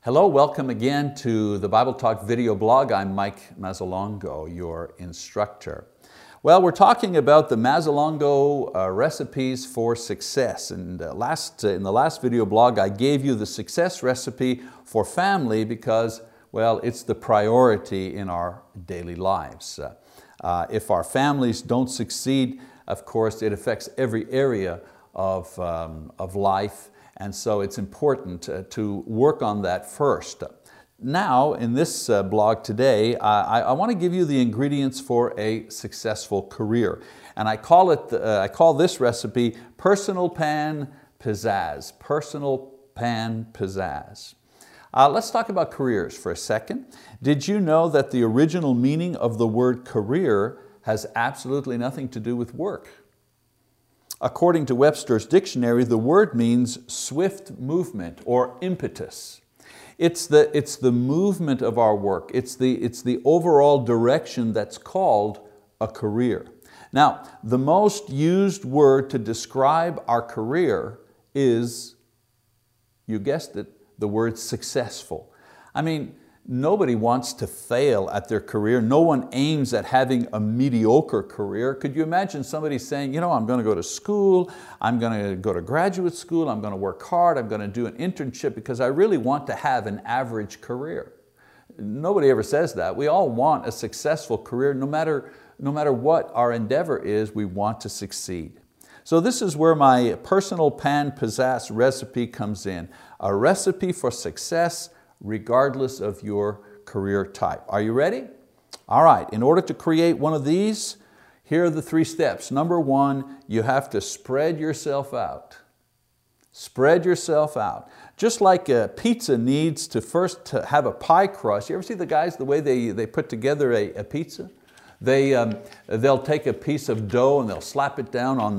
Hello, welcome again to the Bible Talk video blog. I'm Mike Mazzalongo, your instructor. Well, we're talking about the Mazzalongo recipes for success. And in the last video blog, I gave you the success recipe for family because, well, it's the priority in our daily lives. If our families don't succeed, of course, it affects every area of life. And so it's important to work on that first. Now, in this blog today, I want to give you the ingredients for a successful career. And I call this recipe Personal Pan Pizzazz. Personal Pan Pizzazz. Let's talk about careers for a second. Did you know that the original meaning of the word career has absolutely nothing to do with work? According to Webster's dictionary, the word means swift movement or impetus. It's the movement of our work. It's the overall direction that's called a career. Now, the most used word to describe our career is, you guessed it, the word successful. I mean, nobody wants to fail at their career. No one aims at having a mediocre career. Could you imagine somebody saying, you know, I'm going to go to school, I'm going to go to graduate school, I'm going to work hard, I'm going to do an internship because I really want to have an average career. Nobody ever says that. We all want a successful career. No matter what our endeavor is, we want to succeed. So this is where my Personal Pan Pizzazz recipe comes in. A recipe for success regardless of your career type. Are you ready? All right, in order to create one of these, here are the 3 steps. Number 1, you have to spread yourself out. Spread yourself out. Just like a pizza needs to first have a pie crust. You ever see the guys, the way they put together a pizza? They'll take a piece of dough and they'll slap it down on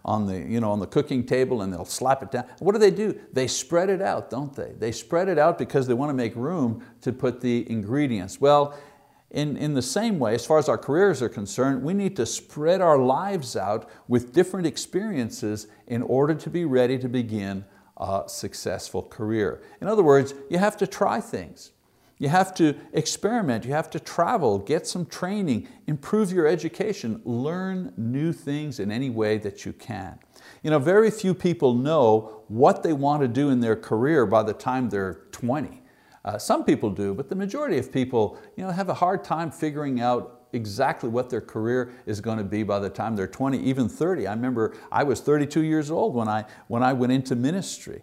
the cooking table and they'll slap it down. What do? They spread it out, don't they? They spread it out because they want to make room to put the ingredients. Well, in the same way, as far as our careers are concerned, we need to spread our lives out with different experiences in order to be ready to begin a successful career. In other words, you have to try things. You have to experiment, you have to travel, get some training, improve your education, learn new things in any way that you can. You know, very few people know what they want to do in their career by the time they're 20. Some people do, but the majority of people, have a hard time figuring out exactly what their career is going to be by the time they're 20, even 30. I remember I was 32 years old when I went into ministry.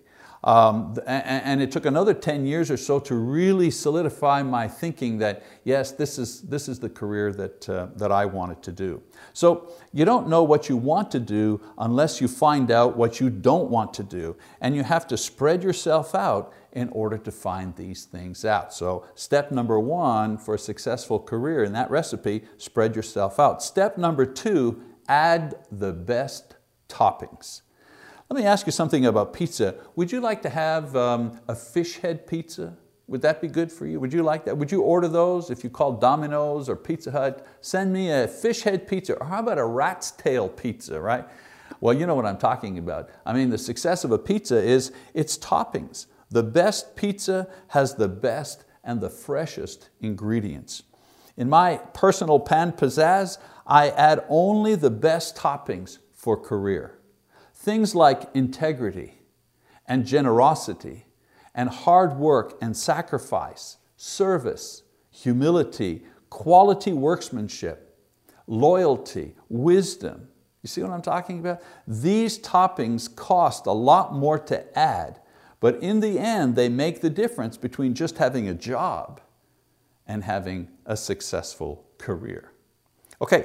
And it took another 10 years or so to really solidify my thinking that, yes, this is the career that I wanted to do. So you don't know what you want to do unless you find out what you don't want to do. And you have to spread yourself out in order to find these things out. So step number 1 for a successful career in that recipe, spread yourself out. Step number 2, add the best toppings. Let me ask you something about pizza. Would you like to have a fish head pizza? Would that be good for you? Would you like that? Would you order those if you call Domino's or Pizza Hut? Send me a fish head pizza, or how about a rat's tail pizza, right? Well, you know what I'm talking about. I mean, the success of a pizza is its toppings. The best pizza has the best and the freshest ingredients. In my Personal Pan Pizzazz, I add only the best toppings for career. Things like integrity and generosity and hard work and sacrifice, service, humility, quality workmanship, loyalty, wisdom. You see what I'm talking about? These toppings cost a lot more to add, but in the end, they make the difference between just having a job and having a successful career. Okay,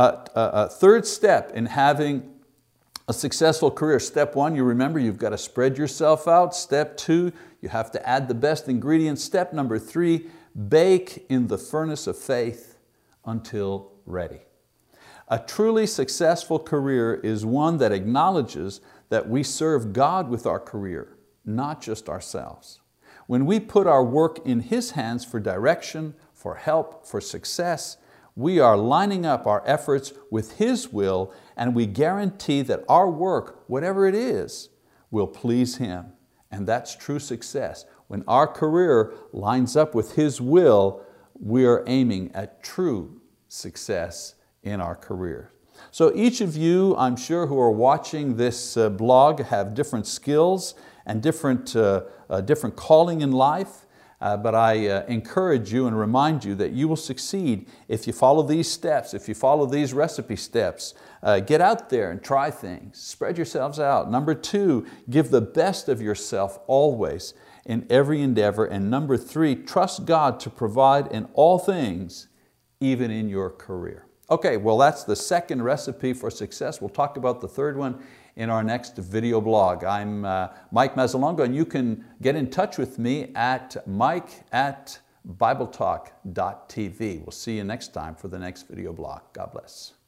third step in having a successful career. Step 1, you remember, you've got to spread yourself out. Step 2, you have to add the best ingredients. Step number 3, bake in the furnace of faith until ready. A truly successful career is one that acknowledges that we serve God with our career, not just ourselves. When we put our work in His hands for direction, for help, for success, we are lining up our efforts with His will, and we guarantee that our work, whatever it is, will please Him. And that's true success. when our career lines up with His will, we are aiming at true success in our career. So each of you, I'm sure, who are watching this blog have different skills and different calling in life. But I encourage you and remind you that you will succeed if you follow these steps, if you follow these recipe steps. Get out there and try things. Spread yourselves out. Number 2, give the best of yourself always in every endeavor. And number 3, trust God to provide in all things, even in your career. Okay, well that's the second recipe for success. We'll talk about the third one in our next video blog. I'm Mike Mazzalongo, and you can get in touch with me at mike@bibletalk.tv. We'll see you next time for the next video blog. God bless.